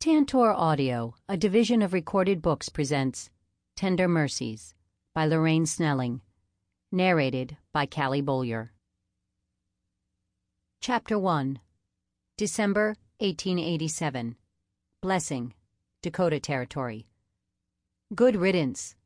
Tantor Audio, a division of Recorded Books, presents Tender Mercies by Lorraine Snelling, narrated by Callie Bowyer. Chapter 1. December 1887. Blessing, Dakota Territory. Good riddance.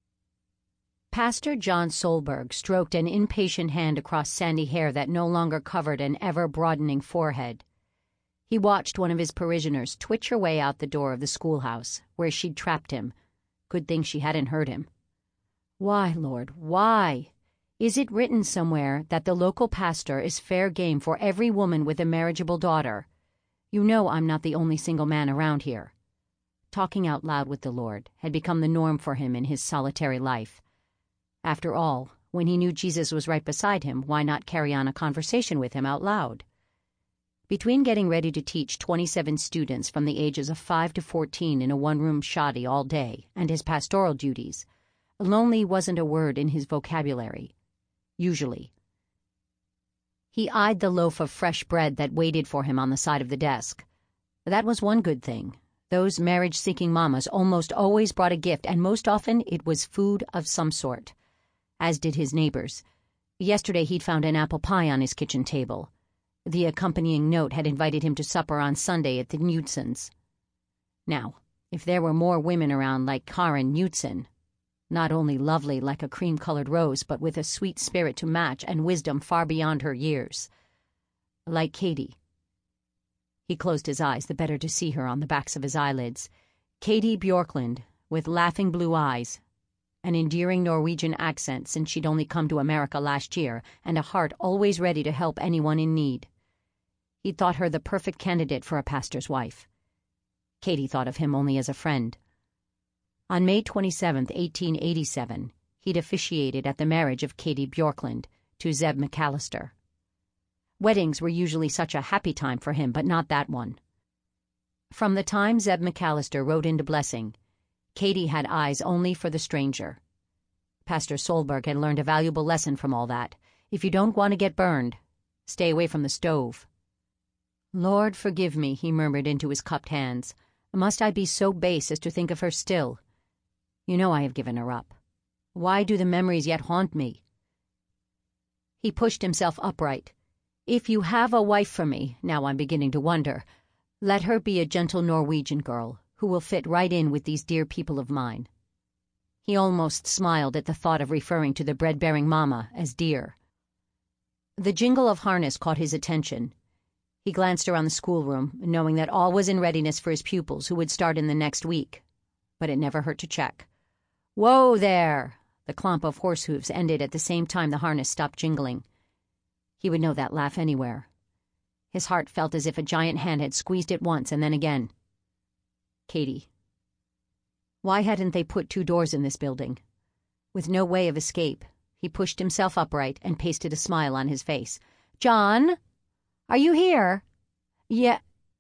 Pastor John Solberg stroked an impatient hand across sandy hair that no longer covered an ever-broadening forehead. He watched one of his parishioners twitch her way out the door of the schoolhouse, where she'd trapped him. Good thing she hadn't heard him. Why, Lord, why? Is it written somewhere that the local pastor is fair game for every woman with a marriageable daughter? You know I'm not the only single man around here. Talking out loud with the Lord had become the norm for him in his solitary life. After all, when he knew Jesus was right beside him, why not carry on a conversation with him out loud? Between getting ready to teach 27 students from the ages of 5 to 14 in a one-room shoddy all day and his pastoral duties, lonely wasn't a word in his vocabulary. Usually. He eyed the loaf of fresh bread that waited for him on the side of the desk. That was one good thing. Those marriage-seeking mamas almost always brought a gift, and most often it was food of some sort. As did his neighbors. Yesterday he'd found an apple pie on his kitchen table. The accompanying note had invited him to supper on Sunday at the Knutsons. Now, if there were more women around like Karen Knutson, not only lovely like a cream-colored rose, but with a sweet spirit to match and wisdom far beyond her years. Like Katie. He closed his eyes the better to see her on the backs of his eyelids. Katie Bjorklund, with laughing blue eyes, an endearing Norwegian accent since she'd only come to America last year, and a heart always ready to help anyone in need. He thought her the perfect candidate for a pastor's wife. Katie thought of him only as a friend. On May 27, 1887, he'd officiated at the marriage of Katie Bjorklund to Zeb McAllister. Weddings were usually such a happy time for him, but not that one. From the time Zeb McAllister rode into Blessing, Katie had eyes only for the stranger. Pastor Solberg had learned a valuable lesson from all that. If you don't want to get burned, stay away from the stove. Lord, forgive me, he murmured into his cupped hands. Must I be so base as to think of her still? You know I have given her up. Why do the memories yet haunt me? He pushed himself upright. If you have a wife for me, now I'm beginning to wonder, let her be a gentle Norwegian girl who will fit right in with these dear people of mine. He almost smiled at the thought of referring to the bread-bearing mama as dear. The jingle of harness caught his attention. He glanced around the schoolroom, knowing that all was in readiness for his pupils who would start in the next week. But it never hurt to check. Whoa there! The clomp of horse hooves ended at the same time the harness stopped jingling. He would know that laugh anywhere. His heart felt as if a giant hand had squeezed it once and then again. Katie. Why hadn't they put 2 doors in this building? With no way of escape, he pushed himself upright and pasted a smile on his face. John? Are you here? Yeah.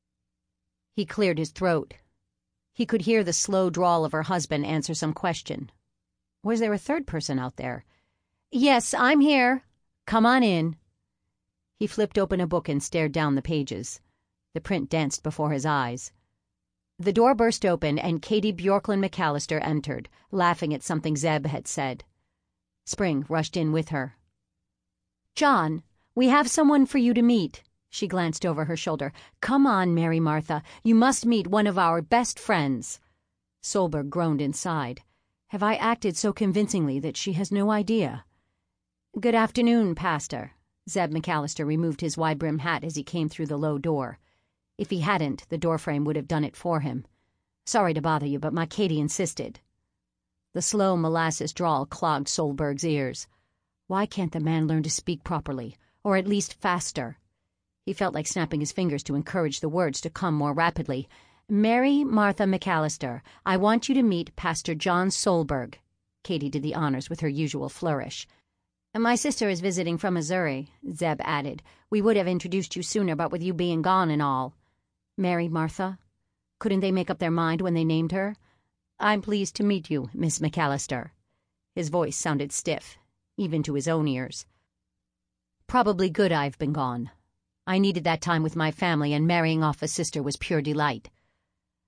He cleared his throat. He could hear the slow drawl of her husband answer some question. Was there a third person out there? Yes, I'm here. Come on in. He flipped open a book and stared down the pages. The print danced before his eyes. The door burst open and Katie Bjorklund McAllister entered, laughing at something Zeb had said. Spring rushed in with her. John, we have someone for you to meet. She glanced over her shoulder. Come on, Mary Martha. You must meet one of our best friends. Solberg groaned inside. Have I acted so convincingly that she has no idea? Good afternoon, Pastor. Zeb McAllister removed his wide-brimmed hat as he came through the low door. If he hadn't, the doorframe would have done it for him. Sorry to bother you, but my Katie insisted. The slow molasses drawl clogged Solberg's ears. Why can't the man learn to speak properly, or at least faster? He felt like snapping his fingers to encourage the words to come more rapidly. Mary Martha McAllister, I want you to meet Pastor John Solberg. Katie did the honors with her usual flourish. My sister is visiting from Missouri, Zeb added. We would have introduced you sooner, but with you being gone and all. Mary Martha? Couldn't they make up their mind when they named her? I'm pleased to meet you, Miss McAllister. His voice sounded stiff, even to his own ears. Probably good I've been gone. I needed that time with my family, and marrying off a sister was pure delight.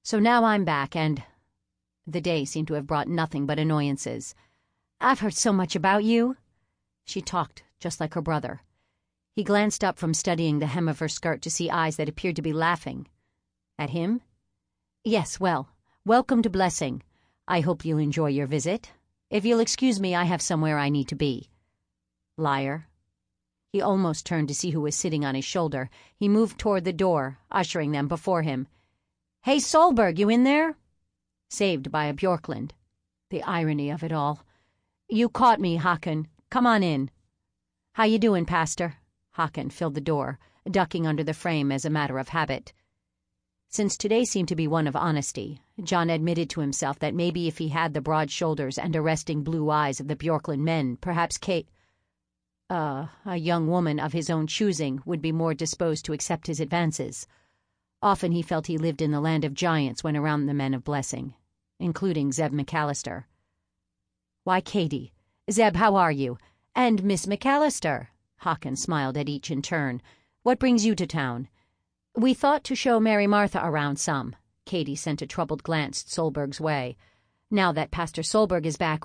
So now I'm back, and the day seemed to have brought nothing but annoyances. I've heard so much about you. She talked just like her brother. He glanced up from studying the hem of her skirt to see eyes that appeared to be laughing. At him? Yes, well, welcome to Blessing. I hope you'll enjoy your visit. If you'll excuse me, I have somewhere I need to be. Liar. He almost turned to see who was sitting on his shoulder. He moved toward the door, ushering them before him. Hey, Solberg, you in there? Saved by a Bjorklund. The irony of it all. You caught me, Håkan. Come on in. How you doing, Pastor? Håkan filled the door, ducking under the frame as a matter of habit. Since today seemed to be one of honesty, John admitted to himself that maybe if he had the broad shoulders and arresting blue eyes of the Bjorklund men, perhaps a young woman of his own choosing would be more disposed to accept his advances. Often he felt he lived in the land of giants when around the men of Blessing, including Zeb McAllister. Why, Katie. Zeb, how are you? And Miss McAllister. Håkan smiled at each in turn. What brings you to town? We thought to show Mary Martha around some. Katie sent a troubled glance Solberg's way. Now that Pastor Solberg is back,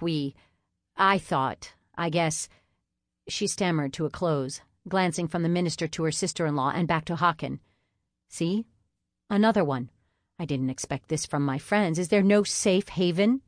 I guess. She stammered to a close, glancing from the minister to her sister-in-law and back to Håkan. See? Another one. I didn't expect this from my friends. Is there no safe haven?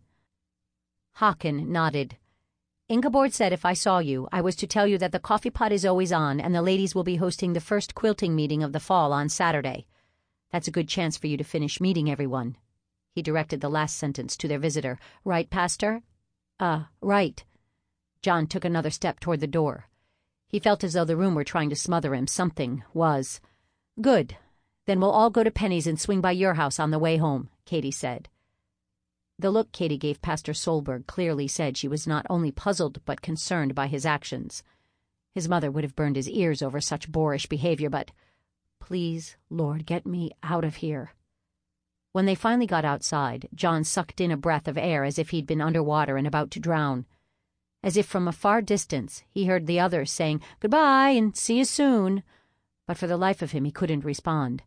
Håkan nodded. Ingeborg said if I saw you, I was to tell you that the coffee pot is always on and the ladies will be hosting the first quilting meeting of the fall on Saturday. That's a good chance for you to finish meeting everyone. He directed the last sentence to their visitor. Right, Pastor? Right. John took another step toward the door. He felt as though the room were trying to smother him. Something was. Good. Then we'll all go to Penny's and swing by your house on the way home, Katie said. The look Katie gave Pastor Solberg clearly said she was not only puzzled but concerned by his actions. His mother would have burned his ears over such boorish behavior, but, please, Lord, get me out of here. When they finally got outside, John sucked in a breath of air as if he'd been underwater and about to drown. As if from a far distance, he heard the others saying, Goodbye and see you soon. But for the life of him, he couldn't respond.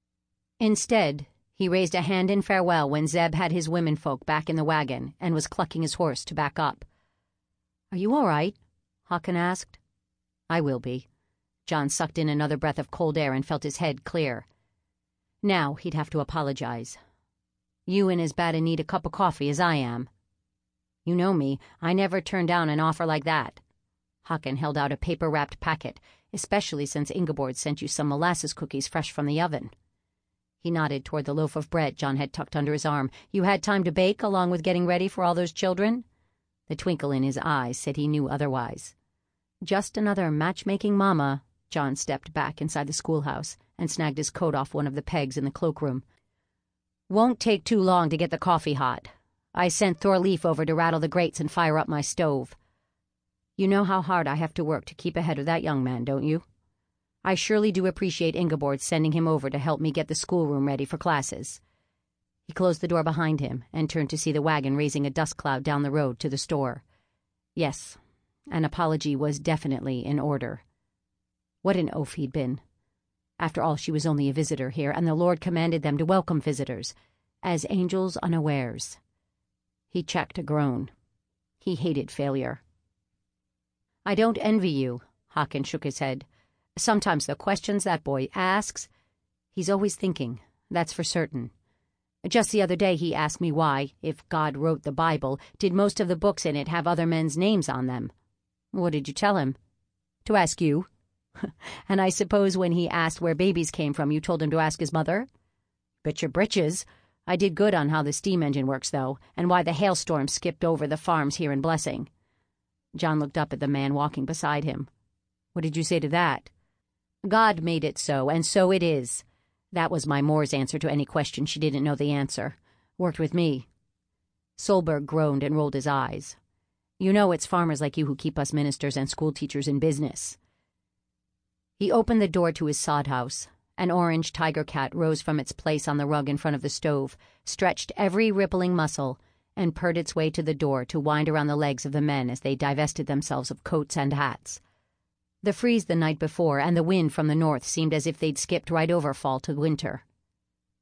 Instead, he raised a hand in farewell when Zeb had his womenfolk back in the wagon and was clucking his horse to back up. Are you all right? Håkan asked. I will be. John sucked in another breath of cold air and felt his head clear. Now he'd have to apologize. You in as bad a need a cup of coffee as I am. You know me, I never turn down an offer like that. Håkan held out a paper-wrapped packet, especially since Ingeborg sent you some molasses cookies fresh from the oven. He nodded toward the loaf of bread John had tucked under his arm. You had time to bake along with getting ready for all those children? The twinkle in his eyes said he knew otherwise. Just another matchmaking mama. John stepped back inside the schoolhouse and snagged his coat off one of the pegs in the cloakroom. Won't take too long to get the coffee hot. I sent Thor Leaf over to rattle the grates and fire up my stove. You know how hard I have to work to keep ahead of that young man, don't you? I surely do appreciate Ingeborg sending him over to help me get the schoolroom ready for classes. He closed the door behind him and turned to see the wagon raising a dust cloud down the road to the store. Yes, an apology was definitely in order. What an oaf he'd been. After all, she was only a visitor here, and the Lord commanded them to welcome visitors, as angels unawares. He checked a groan. He hated failure. I don't envy you, Håkan shook his head. Sometimes the questions that boy asks, he's always thinking, that's for certain. Just the other day he asked me why, if God wrote the Bible, did most of the books in it have other men's names on them? What did you tell him? To ask you. And I suppose when he asked where babies came from, you told him to ask his mother? Bet your britches. I did good on how the steam engine works, though, and why the hailstorm skipped over the farms here in Blessing. John looked up at the man walking beside him. What did you say to that? God made it so, and so it is. That was my Moore's answer to any question she didn't know the answer. Worked with me. Solberg groaned and rolled his eyes. You know it's farmers like you who keep us ministers and school teachers in business. He opened the door to his sod house. An orange tiger cat rose from its place on the rug in front of the stove, stretched every rippling muscle, and purred its way to the door to wind around the legs of the men as they divested themselves of coats and hats. The freeze the night before and the wind from the north seemed as if they'd skipped right over fall to winter.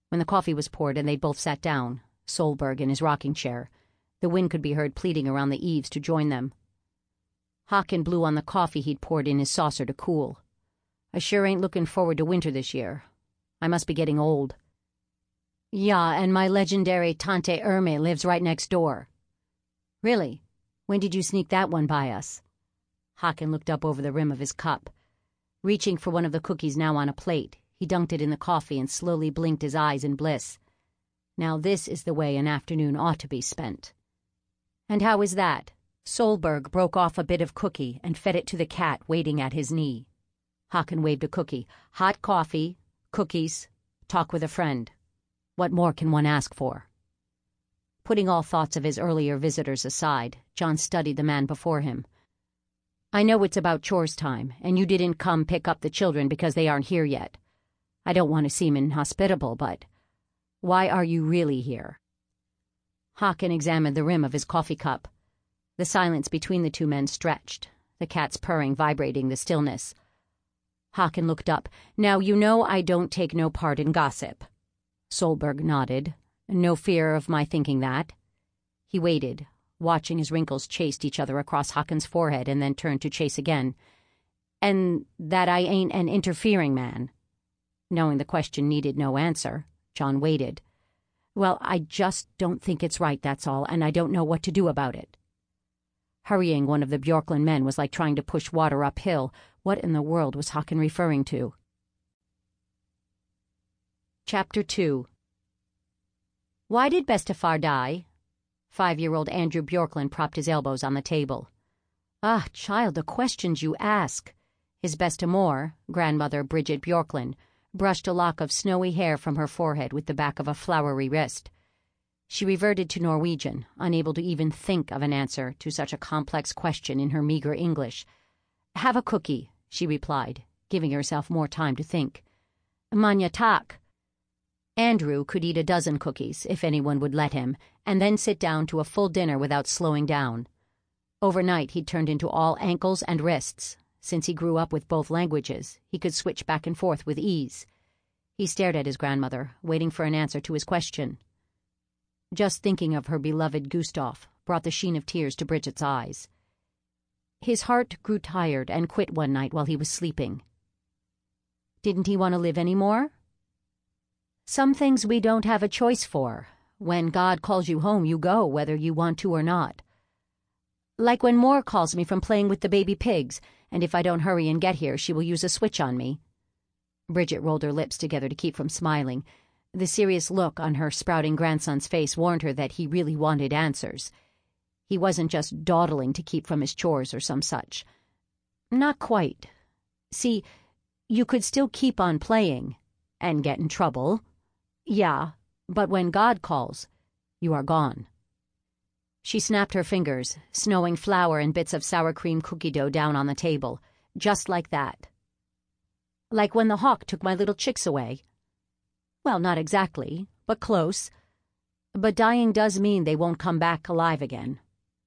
When the coffee was poured and they both sat down, Solberg in his rocking chair, the wind could be heard pleading around the eaves to join them. Haken blew on the coffee he'd poured in his saucer to cool. "I sure ain't looking forward to winter this year. I must be getting old." "Yeah, and my legendary Tante Erme lives right next door." "Really? When did you sneak that one by us?" Haken looked up over the rim of his cup. Reaching for one of the cookies now on a plate, he dunked it in the coffee and slowly blinked his eyes in bliss. Now this is the way an afternoon ought to be spent. "And how is that?" Solberg broke off a bit of cookie and fed it to the cat waiting at his knee. Haken waved a cookie. "Hot coffee, cookies, talk with a friend. What more can one ask for?" Putting all thoughts of his earlier visitors aside, John studied the man before him. "I know it's about chores time, and you didn't come pick up the children because they aren't here yet. I don't want to seem inhospitable, but why are you really here?" Haken examined the rim of his coffee cup. The silence between the two men stretched, the cat's purring vibrating the stillness. Haken looked up. "Now you know I don't take no part in gossip." Solberg nodded. "No fear of my thinking that." He waited, watching as wrinkles chased each other across Haken's forehead and then turned to chase again. "And that I ain't an interfering man." Knowing the question needed no answer, John waited. "Well, I just don't think it's right, that's all, and I don't know what to do about it." Hurrying one of the Bjorklund men was like trying to push water uphill. What in the world was Haken referring to? Chapter 2. Why did Bestefar die? 5-year-old Andrew Bjorklund propped his elbows on the table. "Ah, child, the questions you ask." His bestemor, grandmother Bridget Bjorklund, brushed a lock of snowy hair from her forehead with the back of a floury wrist. She reverted to Norwegian, unable to even think of an answer to such a complex question in her meager English. "Have a cookie," she replied, giving herself more time to think. "Manya tak." Andrew could eat a dozen cookies, if anyone would let him, and then sit down to a full dinner without slowing down. Overnight he'd turned into all ankles and wrists. Since he grew up with both languages, he could switch back and forth with ease. He stared at his grandmother, waiting for an answer to his question. Just thinking of her beloved Gustav brought the sheen of tears to Bridget's eyes. His heart grew tired and quit one night while he was sleeping. Didn't he want to live any more? Some things we don't have a choice for. When God calls you home, you go, whether you want to or not. Like when Moore calls me from playing with the baby pigs, and if I don't hurry and get here, she will use a switch on me. Bridget rolled her lips together to keep from smiling. The serious look on her sprouting grandson's face warned her that he really wanted answers. He wasn't just dawdling to keep from his chores or some such. Not quite. See, you could still keep on playing and get in trouble. Yeah, but when God calls, you are gone. She snapped her fingers, snowing flour and bits of sour cream cookie dough down on the table, just like that. Like when the hawk took my little chicks away. Well, not exactly, but close. But dying does mean they won't come back alive again.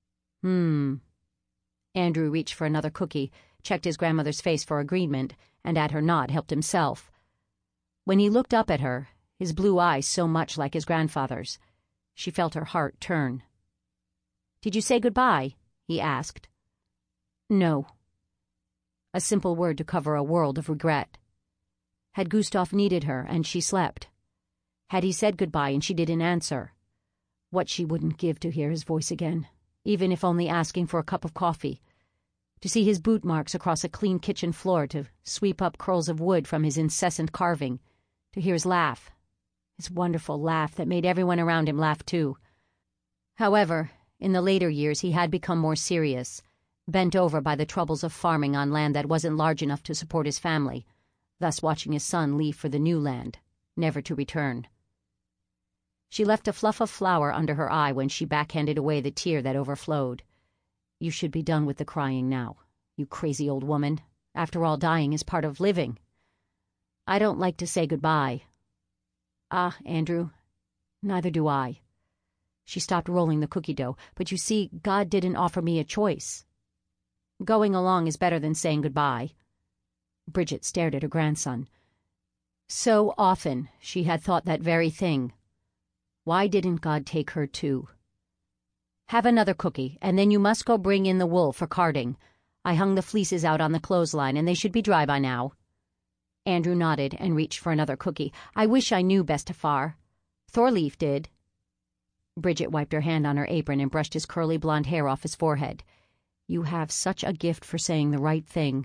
Andrew reached for another cookie, checked his grandmother's face for agreement, and at her nod helped himself. When he looked up at her, his blue eyes so much like his grandfather's, she felt her heart turn. "Did you say goodbye?" he asked. "No." A simple word to cover a world of regret. Had Gustav needed her and she slept? Had he said goodbye and she didn't answer? What she wouldn't give to hear his voice again, even if only asking for a cup of coffee. To see his boot marks across a clean kitchen floor, to sweep up curls of wood from his incessant carving, to hear his laugh, his wonderful laugh that made everyone around him laugh too. However, in the later years he had become more serious, bent over by the troubles of farming on land that wasn't large enough to support his family, thus watching his son leave for the new land, never to return. She left a fluff of flour under her eye when she backhanded away the tear that overflowed. "You should be done with the crying now, you crazy old woman. After all, dying is part of living." "I don't like to say goodbye." "Ah, Andrew, neither do I." She stopped rolling the cookie dough. "But you see, God didn't offer me a choice. Going along is better than saying goodbye." Bridget stared at her grandson. So often she had thought that very thing. Why didn't God take her too? "Have another cookie, and then you must go bring in the wool for carding. I hung the fleeces out on the clothesline, and they should be dry by now." Andrew nodded and reached for another cookie. "I wish I knew, Bestafar. Thorleif did." Bridget wiped her hand on her apron and brushed his curly blonde hair off his forehead. "You have such a gift for saying the right thing.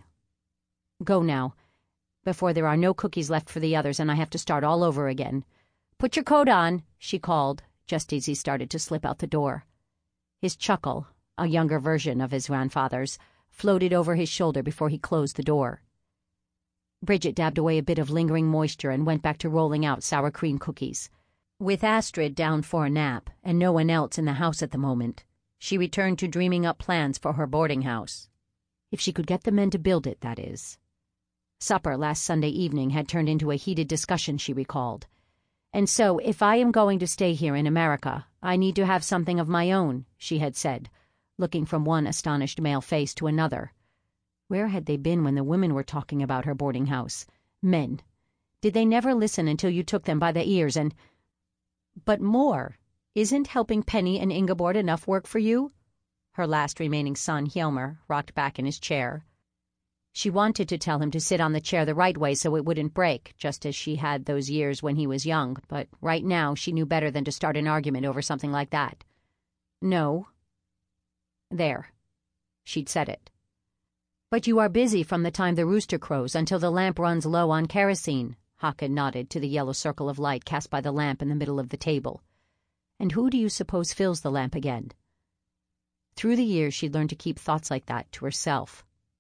Go now, before there are no cookies left for the others and I have to start all over again. Put your coat on," she called, just as he started to slip out the door. His chuckle, a younger version of his grandfather's, floated over his shoulder before he closed the door. Bridget dabbed away a bit of lingering moisture and went back to rolling out sour cream cookies. With Astrid down for a nap and no one else in the house at the moment, she returned to dreaming up plans for her boarding house. If she could get the men to build it, that is. Supper last Sunday evening had turned into a heated discussion, she recalled. "And so, if I am going to stay here in America, I need to have something of my own," she had said, looking from one astonished male face to another. Where had they been when the women were talking about her boarding house? Men. Did they never listen until you took them by the ears and... "But more, isn't helping Penny and Ingeborg enough work for you?" Her last remaining son, Hjalmar, rocked back in his chair. She wanted to tell him to sit on the chair the right way so it wouldn't break, just as she had those years when he was young, but right now she knew better than to start an argument over something like that. "No." There. She'd said it. "But you are busy from the time the rooster crows until the lamp runs low on kerosene." Håkon nodded to the yellow circle of light cast by the lamp in the middle of the table. "And who do you suppose fills the lamp again?" Through the years she'd learned to keep thoughts like that to herself.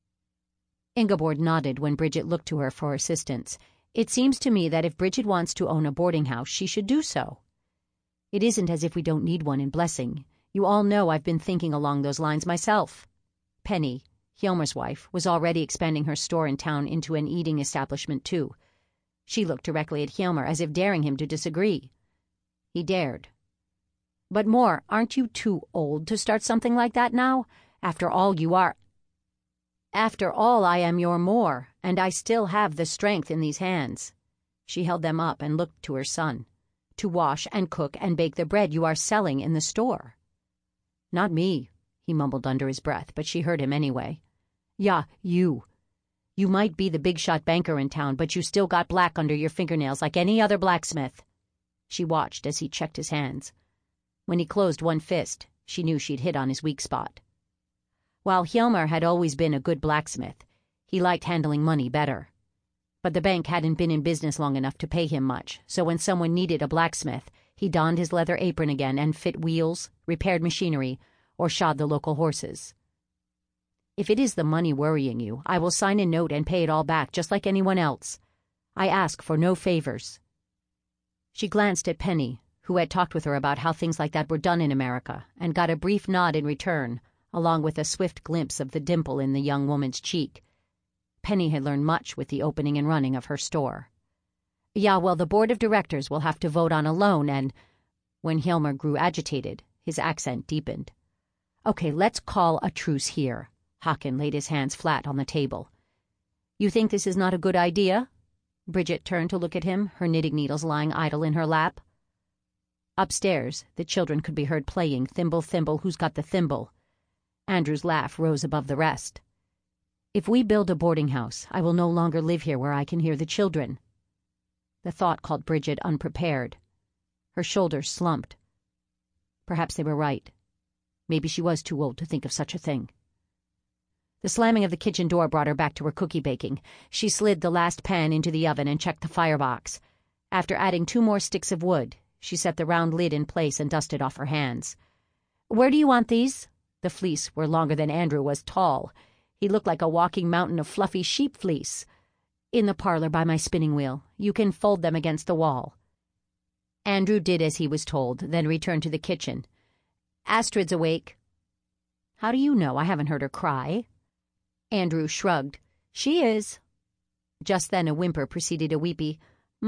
Ingeborg nodded when Bridget looked to her for assistance. "It seems to me that if Bridget wants to own a boarding house, she should do so. It isn't as if we don't need one in Blessing. You all know I've been thinking along those lines myself." Penny, Hjalmar's wife, was already expanding her store in town into an eating establishment too. She looked directly at Hjalmar as if daring him to disagree. He dared. "But Mor, aren't you too old to start something like that now? After all, you are..." "After all, I am your Mor, and I still have the strength in these hands." She held them up and looked to her son. "To wash and cook and bake the bread you are selling in the store." "Not me," he mumbled under his breath, but she heard him anyway. "Yeah, you. You might be the big-shot banker in town, but you still got black under your fingernails like any other blacksmith." She watched as he checked his hands. When he closed one fist, she knew she'd hit on his weak spot. While Hjalmar had always been a good blacksmith, he liked handling money better. But the bank hadn't been in business long enough to pay him much, so when someone needed a blacksmith, he donned his leather apron again and fit wheels, repaired machinery, or shod the local horses. "If it is the money worrying you, I will sign a note and pay it all back just like anyone else. I ask for no favors." She glanced at Penny, who had talked with her about how things like that were done in America, and got a brief nod in return, along with a swift glimpse of the dimple in the young woman's cheek. Penny had learned much with the opening and running of her store. "Yeah, well, the board of directors will have to vote on a loan and..." When Hjalmar grew agitated, his accent deepened. "Okay, let's call a truce here." Håkon laid his hands flat on the table. "You think this is not a good idea?" Bridget turned to look at him, her knitting needles lying idle in her lap. Upstairs, the children could be heard playing Thimble, Thimble, Who's Got the Thimble? Andrew's laugh rose above the rest. "If we build a boarding house, I will no longer live here where I can hear the children." The thought caught Bridget unprepared. Her shoulders slumped. Perhaps they were right. Maybe she was too old to think of such a thing. The slamming of the kitchen door brought her back to her cookie baking. She slid the last pan into the oven and checked the firebox. After adding 2 more sticks of wood, she set the round lid in place and dusted off her hands. "Where do you want these?" The fleece were longer than Andrew was tall. He looked like a walking mountain of fluffy sheep fleece. "In the parlor by my spinning wheel. You can fold them against the wall." Andrew did as he was told, then returned to the kitchen. "Astrid's awake." "How do you know? I haven't heard her cry." Andrew shrugged. "She is." Just then a whimper preceded a weepy,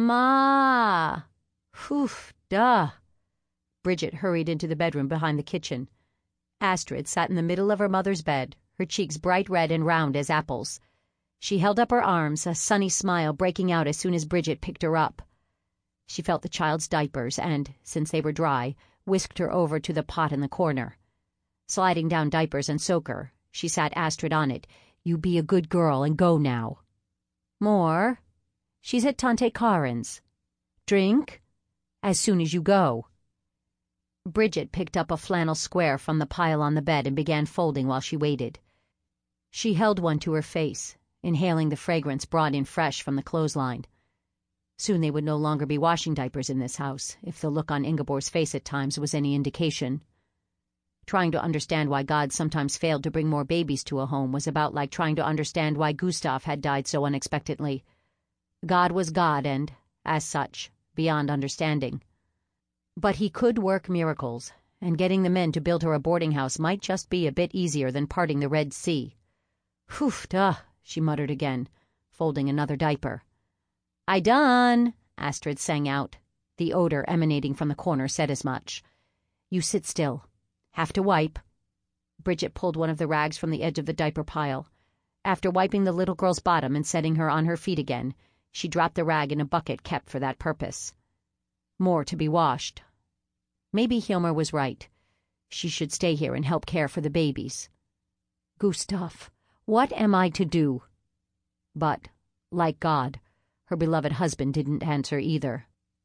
"Ma!" "Whew, duh." Bridget hurried into the bedroom behind the kitchen. Astrid sat in the middle of her mother's bed, her cheeks bright red and round as apples. She held up her arms, a sunny smile breaking out as soon as Bridget picked her up. She felt the child's diapers and, since they were dry, whisked her over to the pot in the corner. Sliding down diapers and soaker, she sat Astrid on it. "You be a good girl and go now." "More? She's at Tante Karen's. Drink? As soon as you go." Bridget picked up a flannel square from the pile on the bed and began folding while she waited. She held one to her face, inhaling the fragrance brought in fresh from the clothesline. Soon they would no longer be washing diapers in this house, if the look on Ingeborg's face at times was any indication. Trying to understand why God sometimes failed to bring more babies to a home was about like trying to understand why Gustav had died so unexpectedly. God was God and, as such, beyond understanding. But he could work miracles, and getting the men to build her a boarding house might just be a bit easier than parting the Red Sea. "Whew, duh," she muttered again, folding another diaper. "I done," Astrid sang out. The odor emanating from the corner said as much. "You sit still. Have to wipe." Bridget pulled one of the rags from the edge of the diaper pile. After wiping the little girl's bottom and setting her on her feet again, she dropped the rag in a bucket kept for that purpose. More to be washed. Maybe Hilmer was right. She should stay here and help care for the babies. "Gustav, what am I to do?" But, like God, her beloved husband didn't answer either.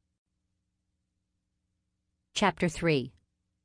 Chapter 3.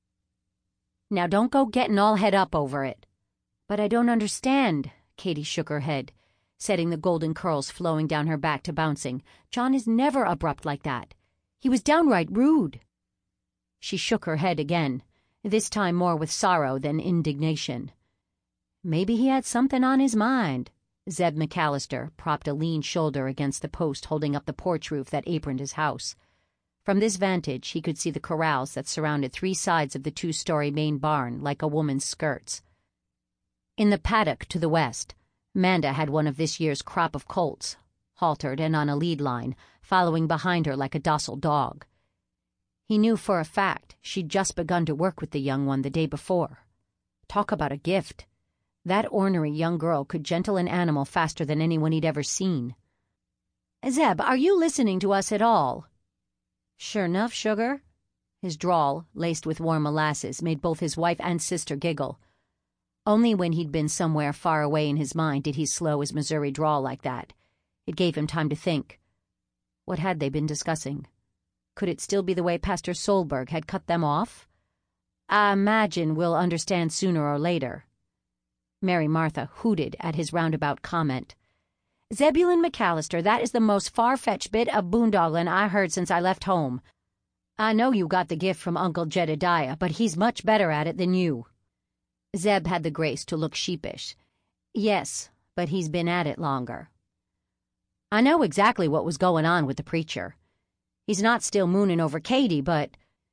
"Now don't go getting all het up over it." "But I don't understand." Katie shook her head, setting the golden curls flowing down her back to bouncing. "John is never abrupt like that. He was downright rude." She shook her head again, this time more with sorrow than indignation. "Maybe he had something on his mind." Zeb McAllister propped a lean shoulder against the post holding up the porch roof that aproned his house. From this vantage he could see the corrals that surrounded 3 sides of the 2-story main barn like a woman's skirts. In the paddock to the west, Manda had one of this year's crop of colts, haltered and on a lead line, following behind her like a docile dog. He knew for a fact she'd just begun to work with the young one the day before. Talk about a gift. That ornery young girl could gentle an animal faster than anyone he'd ever seen. "Zeb, are you listening to us at all?" "Sure enough, sugar." His drawl, laced with warm molasses, made both his wife and sister giggle. Only when he'd been somewhere far away in his mind did he slow his Missouri drawl like that. It gave him time to think. What had they been discussing? Could it still be the way Pastor Solberg had cut them off? "I imagine we'll understand sooner or later." Mary Martha hooted at his roundabout comment. "Zebulon McAllister, that is the most far-fetched bit of boondogglin' I heard since I left home. I know you got the gift from Uncle Jedediah, but he's much better at it than you." Zeb had the grace to look sheepish. "Yes, but he's been at it longer." "I know exactly what was going on with the preacher. He's not still mooning over Katie, but—"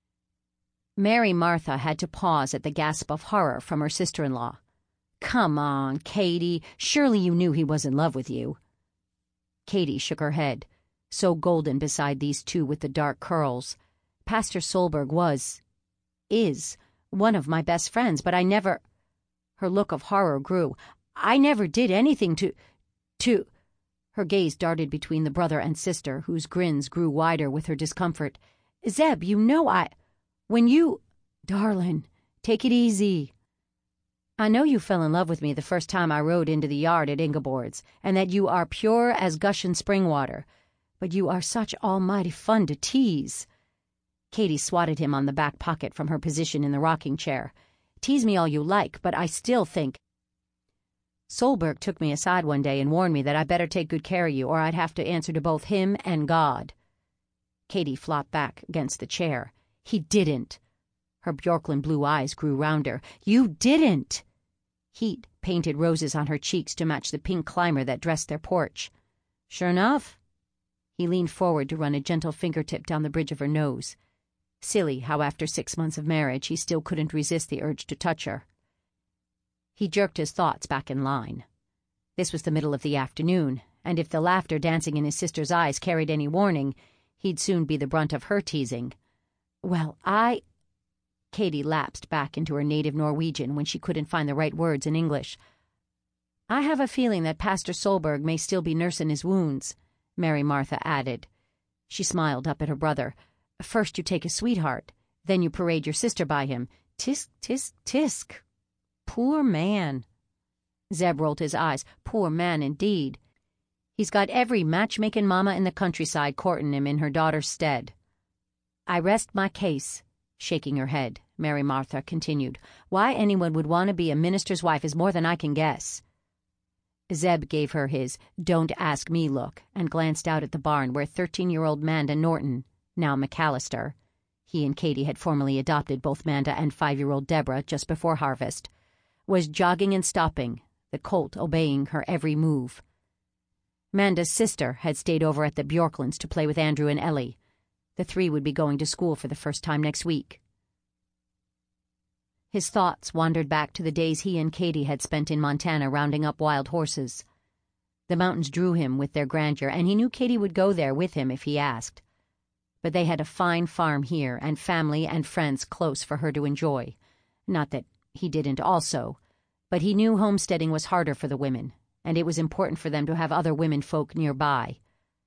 Mary Martha had to pause at the gasp of horror from her sister-in-law. "Come on, Katie. Surely you knew he was in love with you." Katie shook her head, so golden beside these two with the dark curls. "Pastor Solberg is one of my best friends, but I never—" Her look of horror grew. "I never did anything to— Her gaze darted between the brother and sister, whose grins grew wider with her discomfort. "Zeb, you know when you—" "Darlin', take it easy." "I know you fell in love with me the first time I rode into the yard at Ingeborg's, and that you are pure as gushin' spring water, but you are such almighty fun to tease." Katie swatted him on the back pocket from her position in the rocking chair. "Tease me all you like, but I still think—" "Solberg took me aside one day and warned me that I better take good care of you or I'd have to answer to both him and God." Katie flopped back against the chair. "He didn't." Her Bjorklund blue eyes grew rounder. "You didn't!" Heat painted roses on her cheeks to match the pink climber that dressed their porch. "Sure enough." He leaned forward to run a gentle fingertip down the bridge of her nose. Silly how after 6 months of marriage he still couldn't resist the urge to touch her. He jerked his thoughts back in line. This was the middle of the afternoon, and if the laughter dancing in his sister's eyes carried any warning, he'd soon be the brunt of her teasing. "Well, Katie lapsed back into her native Norwegian when she couldn't find the right words in English. I have a feeling that Pastor Solberg may still be nursing his wounds, Mary Martha added. She smiled up at her brother. First you take his sweetheart, then you parade your sister by him. Tisk, tisk, tisk. Poor man. Zeb rolled his eyes. Poor man indeed. He's got every matchmaking mama in the countryside courting him in her daughter's stead. I rest my case, shaking her head, Mary Martha continued. Why anyone would want to be a minister's wife is more than I can guess. Zeb gave her his don't ask me look and glanced out at the barn where 13-year-old Manda Norton, now McAllister, he and Katie had formally adopted both Manda and 5-year-old Deborah just before harvest, was jogging and stopping, the colt obeying her every move. Manda's sister had stayed over at the Bjorklands to play with Andrew and Ellie. The three would be going to school for the first time next week. His thoughts wandered back to the days he and Katie had spent in Montana rounding up wild horses. The mountains drew him with their grandeur, and he knew Katie would go there with him if he asked. But they had a fine farm here, and family and friends close for her to enjoy. Not that he didn't also, but he knew homesteading was harder for the women, and it was important for them to have other women folk nearby.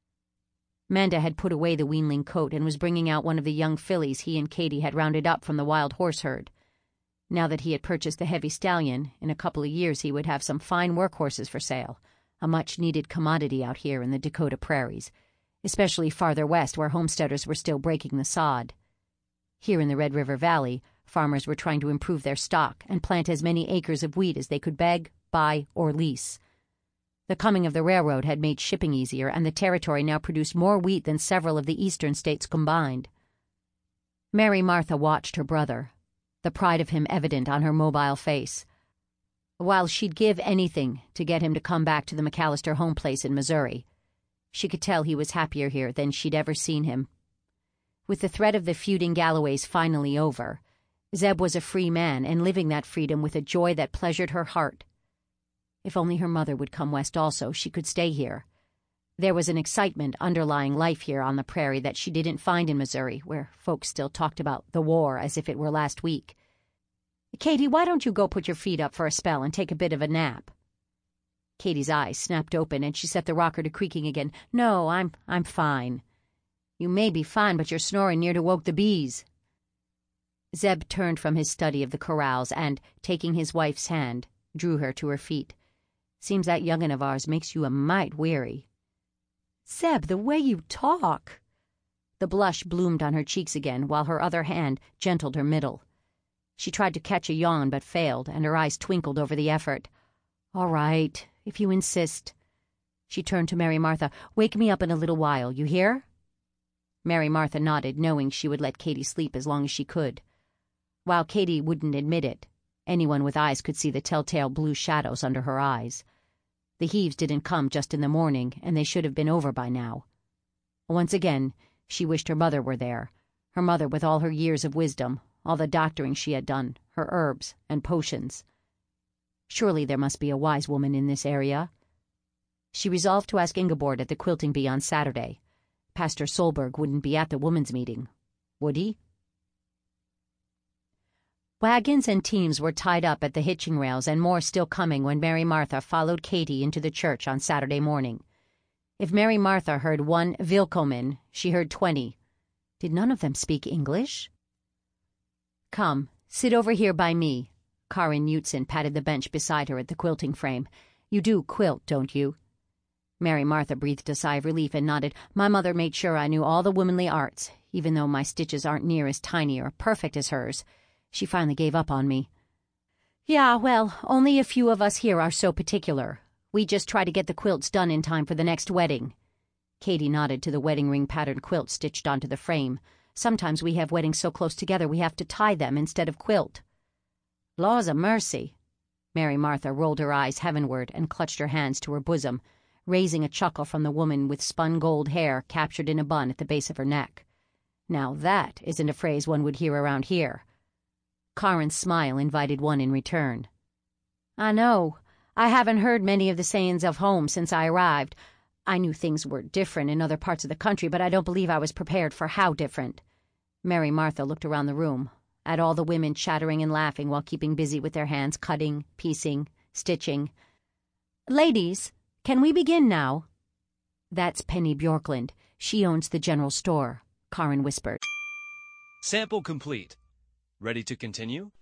Manda had put away the weanling coat and was bringing out one of the young fillies he and Katie had rounded up from the wild horse herd. Now that he had purchased the heavy stallion, in a couple of years he would have some fine workhorses for sale, a much-needed commodity out here in the Dakota prairies, especially farther west where homesteaders were still breaking the sod. Here in the Red River Valley, farmers were trying to improve their stock and plant as many acres of wheat as they could beg, buy, or lease. The coming of the railroad had made shipping easier, and the territory now produced more wheat than several of the eastern states combined. Mary Martha watched her brother, the pride of him evident on her mobile face. While she'd give anything to get him to come back to the McAllister home place in Missouri, she could tell he was happier here than she'd ever seen him. With the threat of the feuding Galloways finally over, Zeb was a free man and living that freedom with a joy that pleasured her heart. If only her mother would come west also, she could stay here. There was an excitement underlying life here on the prairie that she didn't find in Missouri, where folks still talked about the war as if it were last week. Katie, why don't you go put your feet up for a spell and take a bit of a nap? Katie's eyes snapped open and she set the rocker to creaking again. No, I'm fine. You may be fine, but your snoring near to woke the bees. Zeb turned from his study of the corrals and, taking his wife's hand, drew her to her feet. Seems that young'un of ours makes you a mite weary. Zeb, the way you talk. The blush bloomed on her cheeks again, while her other hand gentled her middle. She tried to catch a yawn but failed, and her eyes twinkled over the effort. All right, if you insist. She turned to Mary Martha. Wake me up in a little while, you hear? Mary Martha nodded, knowing she would let Katie sleep as long as she could. While Katie wouldn't admit it, anyone with eyes could see the telltale blue shadows under her eyes. The heaves didn't come just in the morning, and they should have been over by now. Once again, she wished her mother were there, her mother with all her years of wisdom, all the doctoring she had done, her herbs and potions. Surely there must be a wise woman in this area. She resolved to ask Ingeborg at the quilting bee on Saturday. Pastor Solberg wouldn't be at the women's meeting, would he? Wagons and teams were tied up at the hitching rails, and more still coming when Mary Martha followed Katie into the church on Saturday morning. If Mary Martha heard one Willkommen, she heard 20. Did none of them speak English? Come, sit over here by me. Karin Utzon patted the bench beside her at the quilting frame. You do quilt, don't you? Mary Martha breathed a sigh of relief and nodded. My mother made sure I knew all the womanly arts, even though my stitches aren't near as tiny or perfect as hers. She finally gave up on me. Yeah, well, only a few of us here are so particular. We just try to get the quilts done in time for the next wedding. Katie nodded to the wedding ring pattern quilt stitched onto the frame. Sometimes we have weddings so close together we have to tie them instead of quilt. Laws a mercy. Mary Martha rolled her eyes heavenward and clutched her hands to her bosom, raising a chuckle from the woman with spun gold hair captured in a bun at the base of her neck. Now that isn't a phrase one would hear around here. Karin's smile invited one in return. I know. I haven't heard many of the sayings of home since I arrived. I knew things were different in other parts of the country, but I don't believe I was prepared for how different. Mary Martha looked around the room, at all the women chattering and laughing while keeping busy with their hands cutting, piecing, stitching. Ladies, can we begin now? That's Penny Bjorklund. She owns the general store, Karin whispered. Sample complete. Ready to continue?